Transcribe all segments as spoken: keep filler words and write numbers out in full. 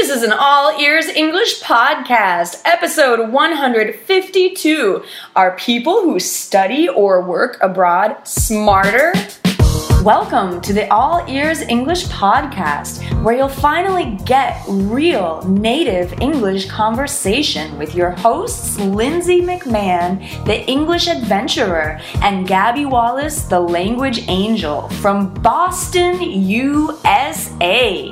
This is an All Ears English podcast, episode one hundred fifty-two. Are people who study or work abroad smarter? Welcome to the All Ears English podcast, where you'll finally get real native English conversation with your hosts, Lindsay McMahon, the English adventurer, and Gabby Wallace, the language angel, from Boston, U S A.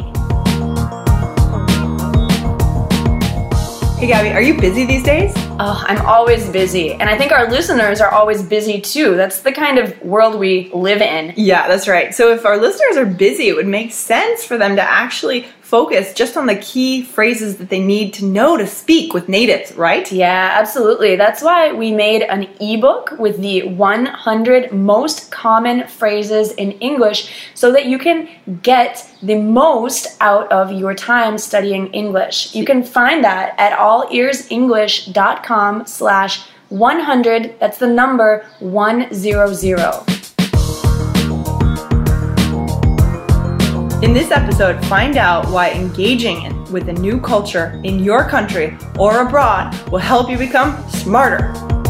Hey Gabby, are you busy these days? Oh, I'm always busy, and I think our listeners are always busy too. That's the kind of world we live in. Yeah, that's right. So if our listeners are busy, it would make sense for them to actually focus just on the key phrases that they need to know to speak with natives, right? Yeah, absolutely. That's why we made an ebook with the one hundred most common phrases in English so that you can get the most out of your time studying English. You can find that at allearsenglish.com slash 100. That's the number one hundred. In this episode, find out why engaging in, with a new culture in your country or abroad will help you become smarter.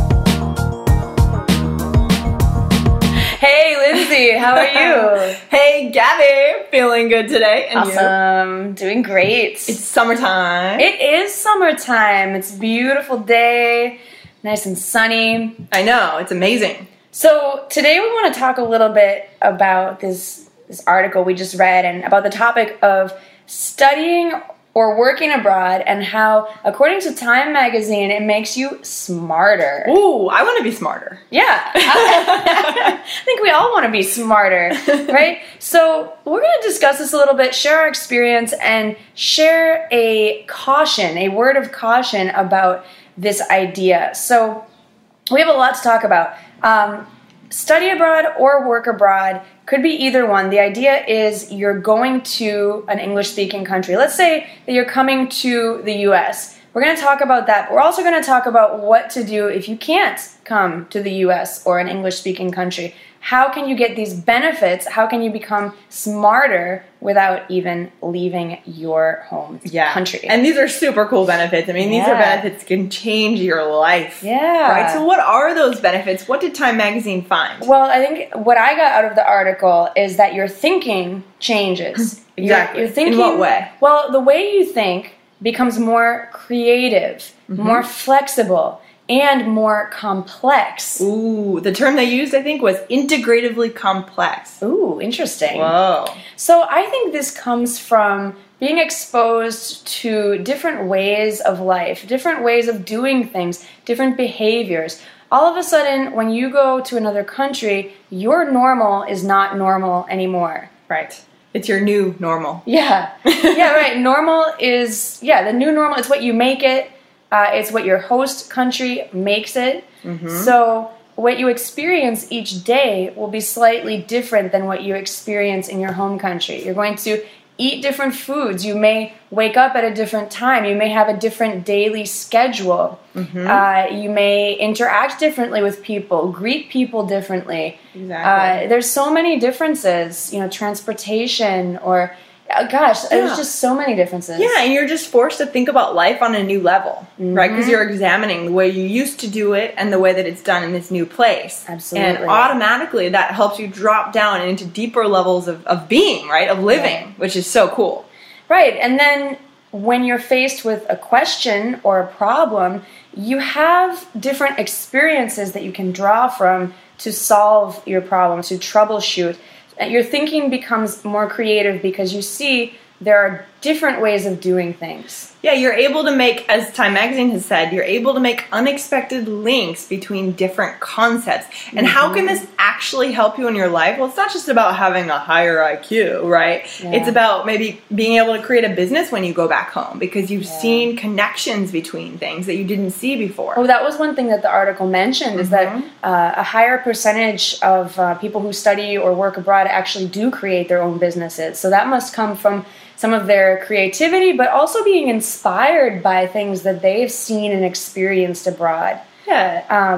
Hey, Lindsay, how are you? Hey, Gabby, feeling good today? And awesome, you? Doing great. It's summertime. It is summertime. It's a beautiful day, nice and sunny. I know, it's amazing. So today we want to talk a little bit about this this article we just read and about the topic of studying or working abroad and how, according to Time magazine, it makes you smarter. Ooh, I want to be smarter. Yeah. I, I think we all want to be smarter, right? So we're going to discuss this a little bit, share our experience, and share a caution, a word of caution about this idea. So we have a lot to talk about. Um, study abroad or work abroad could be either one. The idea is you're going to an English-speaking country. Let's say that you're coming to the U S. We're going to talk about that. But we're also going to talk about what to do if you can't come to the U S or an English-speaking country. How can you get these benefits? How can you become smarter without even leaving your home yeah. country? And these are super cool benefits. I mean, these yeah. are benefits that can change your life. Yeah. Right? So what are those benefits? What did Time magazine find? Well, I think what I got out of the article is that your thinking changes. Exactly. You're, you're thinking, in what way? Well, the way you think becomes more creative, mm-hmm. more flexible, and more complex. Ooh, the term they used, I think, was integratively complex. Ooh, interesting. Whoa. So I think this comes from being exposed to different ways of life, different ways of doing things, different behaviors. All of a sudden, when you go to another country, your normal is not normal anymore. Right. It's your new normal. Yeah. Yeah, right. Normal is, yeah, the new normal. It's what you make it. Uh, it's what your host country makes it. Mm-hmm. So what you experience each day will be slightly different than what you experience in your home country. You're going to eat different foods. You may wake up at a different time. You may have a different daily schedule. Mm-hmm. Uh, you may interact differently with people, greet people differently. Exactly. Uh, there's so many differences, you know, transportation or... Oh, gosh, yeah. There's just so many differences. Yeah, and you're just forced to think about life on a new level, mm-hmm. right? Because you're examining the way you used to do it and the way that it's done in this new place. Absolutely. And automatically that helps you drop down into deeper levels of, of being, right? Of living, right. Which is so cool. Right, and then when you're faced with a question or a problem, you have different experiences that you can draw from to solve your problem, to troubleshoot. Your thinking becomes more creative because you see there are different ways of doing things. Yeah, you're able to make, as Time magazine has said, you're able to make unexpected links between different concepts. And mm-hmm. how can this actually help you in your life? Well, it's not just about having a higher I Q, right? Yeah. It's about maybe being able to create a business when you go back home because you've yeah. seen connections between things that you didn't see before. Oh, that was one thing that the article mentioned, mm-hmm. is that uh, a higher percentage of uh, people who study or work abroad actually do create their own businesses. So that must come from some of their creativity, but also being inspired by things that they've seen and experienced abroad. Yeah. Um,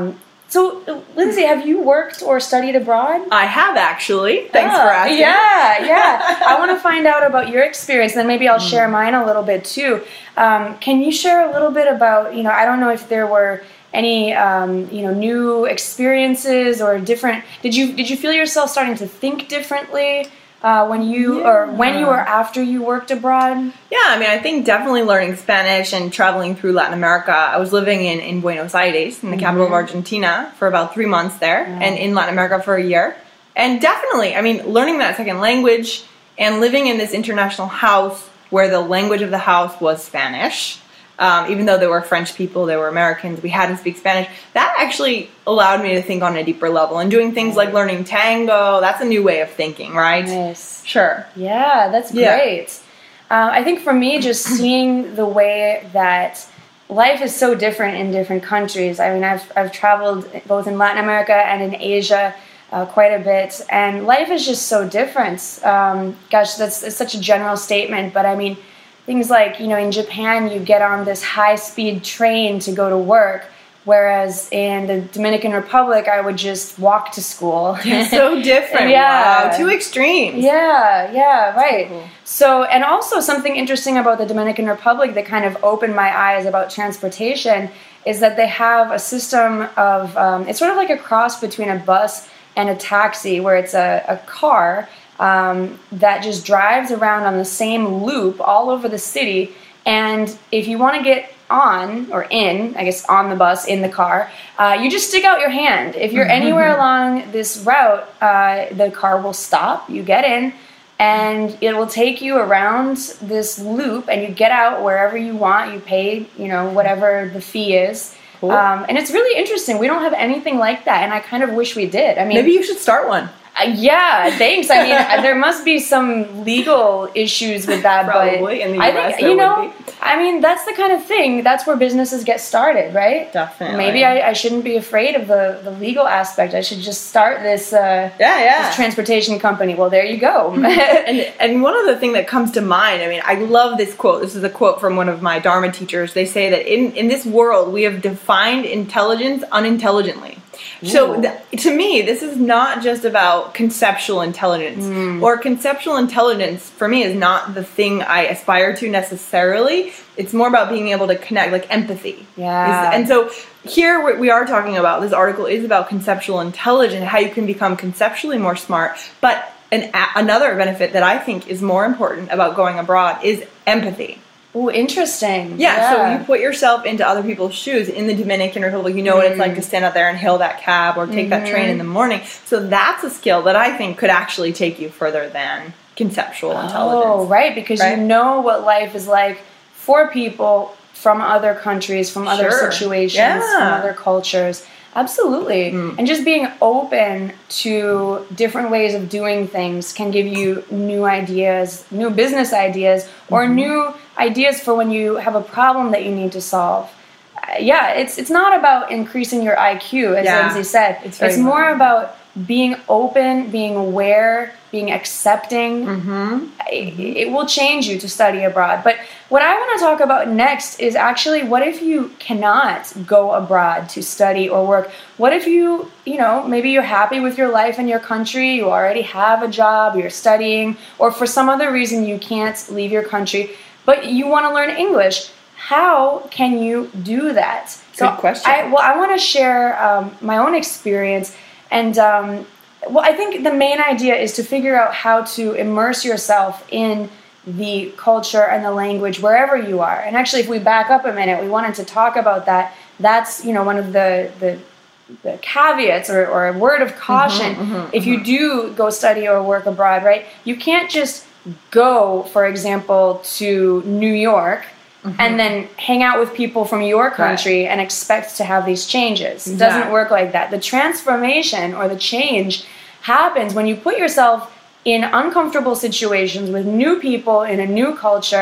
So, Lindsay, have you worked or studied abroad? I have actually. Thanks Oh, for asking. Yeah, yeah. I want to find out about your experience, then maybe I'll share mine a little bit too. Um, can you share a little bit about, you know, I don't know if there were any, um, you know, new experiences or different. Did you did you feel yourself starting to think differently uh, when you Yeah. or when you or after you worked abroad? Yeah, I mean, I think definitely learning Spanish and traveling through Latin America. I was living in, in Buenos Aires, in the capital of Argentina, for about three months there, and in Latin America for a year. And definitely, I mean, learning that second language and living in this international house where the language of the house was Spanish. Um, even though there were French people, there were Americans, we had to speak Spanish. That actually allowed me to think on a deeper level. And doing things like learning tango, that's a new way of thinking, right? Nice. Sure. Yeah, that's Yeah. great. Uh, I think for me, just seeing the way that life is so different in different countries. I mean, I've I've traveled both in Latin America and in Asia uh, quite a bit, and life is just so different. Um, gosh, that's, that's such a general statement, but I mean, things like, you know, in Japan, you get on this high-speed train to go to work, whereas in the Dominican Republic, I would just walk to school. So different. Yeah. Wow. Two extremes. Yeah, yeah, right. cool. So, and also something interesting about the Dominican Republic that kind of opened my eyes about transportation is that they have a system of, um, it's sort of like a cross between a bus and a taxi, where it's a, a car um, that just drives around on the same loop all over the city. And if you want to get on or in, I guess on the bus, in the car, uh, you just stick out your hand. If you're anywhere along this route, uh, the car will stop, you get in, and it will take you around this loop, and you get out wherever you want. You pay, you know, whatever the fee is. Cool. Um, and it's really interesting. We don't have anything like that, and I kind of wish we did. I mean, Maybe you should start one. uh, yeah, thanks. I mean, there must be some legal issues with that, Probably, but in the I U S think, there you would know, be. I mean, that's the kind of thing. That's where businesses get started, right? Definitely. Maybe I, I shouldn't be afraid of the, the legal aspect. I should just start this, uh, Yeah, yeah. this transportation company. Well, there you go. and and one other thing that comes to mind, I mean, I love this quote. This is a quote from one of my Dharma teachers. They say that in, in this world, we have defined intelligence unintelligently. So Ooh. th- to me, this is not just about conceptual intelligence. Or conceptual intelligence, for me, is not the thing I aspire to necessarily. It's more about being able to connect, like empathy. Yeah. Is- And so here what we are talking about, this article is about conceptual intelligence, how you can become conceptually more smart. But an, a- another benefit that I think is more important about going abroad is empathy. Ooh, interesting. Yeah, so you put yourself into other people's shoes. In the Dominican Republic, you know what it's like to stand out there and hail that cab or take that train in the morning. So that's a skill that I think could actually take you further than conceptual Oh, intelligence. right, because Right? you know what life is like for people from other countries, from other Sure. situations, Yeah. from other cultures. Absolutely. And just being open to different ways of doing things can give you new ideas, new business ideas, or new ideas for when you have a problem that you need to solve. Uh, yeah, it's it's not about increasing your I Q, as Yeah. Lindsay said. It's It's, very more important. about being open, being aware, being accepting. Mm-hmm. It, it will change you to study abroad. But what I want to talk about next is actually, what if you cannot go abroad to study or work? What if you, you know, maybe you're happy with your life in your country, you already have a job, you're studying, or for some other reason you can't leave your country, but you want to learn English. How can you do that? Good question. I, well, I want to share um, my own experience. And um, well, I think the main idea is to figure out how to immerse yourself in the culture and the language wherever you are. And actually, if we back up a minute, we wanted to talk about that. That's, you know, one of the the, the caveats or, or a word of caution. If you do go study or work abroad, right? You can't just go, for example, to New York and then hang out with people from your country and expect to have these changes. It doesn't Exactly. work like that. The transformation or the change happens when you put yourself in uncomfortable situations with new people in a new culture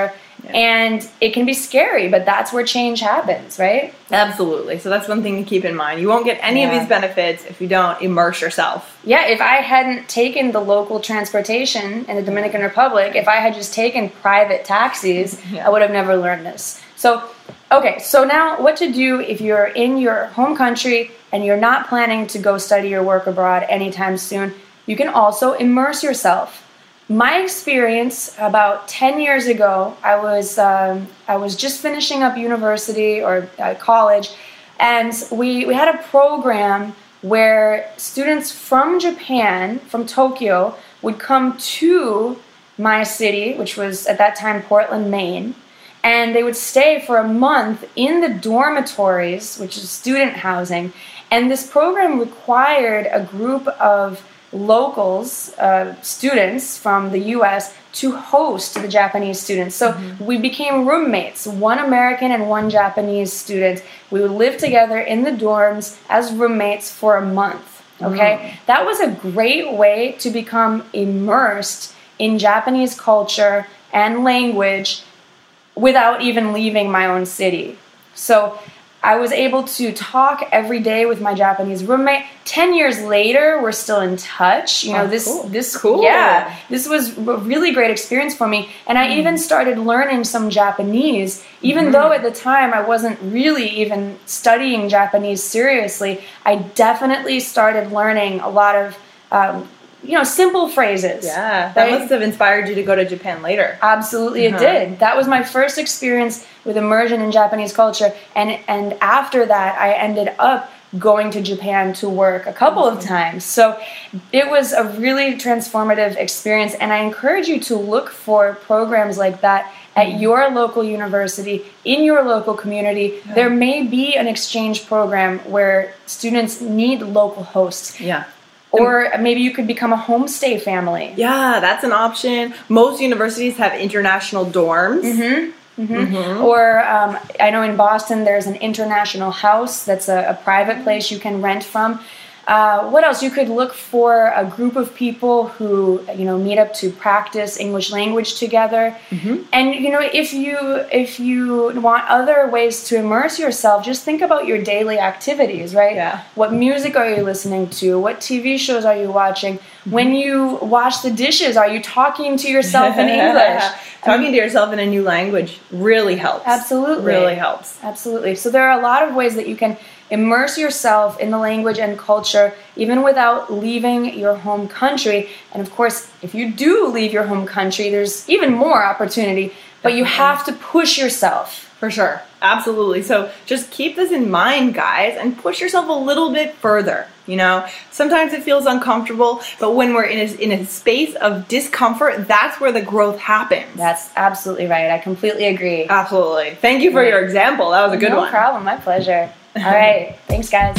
Yeah. And it can be scary, but that's where change happens, right? Absolutely. So that's one thing to keep in mind. You won't get any Yeah. of these benefits if you don't immerse yourself. Yeah, if I hadn't taken the local transportation in the Dominican Republic, if I had just taken private taxis, Yeah. I would have never learned this. So, okay, so now what to do if you're in your home country and you're not planning to go study or work abroad anytime soon. You can also immerse yourself. My experience about ten years ago, I was um, I was just finishing up university or uh, college, and we, we had a program where students from Japan, from Tokyo, would come to my city, which was at that time Portland, Maine, and they would stay for a month in the dormitories, which is student housing, and this program required a group of locals, uh, students from the U S to host the Japanese students. So mm-hmm. we became roommates, one American and one Japanese student. We would live together in the dorms as roommates for a month. Okay, mm. That was a great way to become immersed in Japanese culture and language without even leaving my own city. So I was able to talk every day with my Japanese roommate. Ten years later, we're still in touch. You know, oh, this, cool. this, cool. yeah, this was a really great experience for me. And I mm. even started learning some Japanese, even mm. though at the time I wasn't really even studying Japanese seriously. I definitely started learning a lot of, um, you know, simple phrases. Yeah, that right? must have inspired you to go to Japan later. Absolutely, uh-huh. It did. That was my first experience with immersion in Japanese culture, and and after that, I ended up going to Japan to work a couple mm-hmm. of times. So it was a really transformative experience, and I encourage you to look for programs like that at mm-hmm. your local university, in your local community. Yeah. There may be an exchange program where students need local hosts. Yeah. Or maybe you could become a homestay family. Yeah, that's an option. Most universities have international dorms. Mm-hmm. Mm-hmm. Mm-hmm. Or um, I know in Boston there's an international house that's a, a private place you can rent from. Uh, what else? You could look for a group of people who, you know, meet up to practice English language together. Mm-hmm. And, you know, if you if you want other ways to immerse yourself, just think about your daily activities, right? Yeah. What music are you listening to? What T V shows are you watching? Mm-hmm. When you wash the dishes, are you talking to yourself in English? Talking to yourself in a new language really helps. Absolutely. Really helps. Absolutely. So there are a lot of ways that you can immerse yourself in the language and culture even without leaving your home country. And of course, if you do leave your home country, there's even more opportunity, but you have to push yourself. For sure. Absolutely. So just keep this in mind, guys, and push yourself a little bit further. You know, sometimes it feels uncomfortable, but when we're in a, in a space of discomfort, that's where the growth happens. That's absolutely right. I completely agree. Absolutely. Thank you for your example. That was a good no one. No problem. My pleasure. All right. Thanks, guys.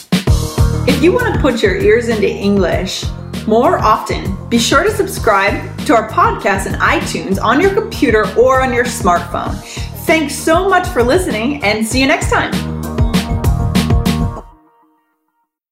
If you want to put your ears into English more often, be sure to subscribe to our podcast in iTunes on your computer or on your smartphone. Thanks so much for listening, and see you next time.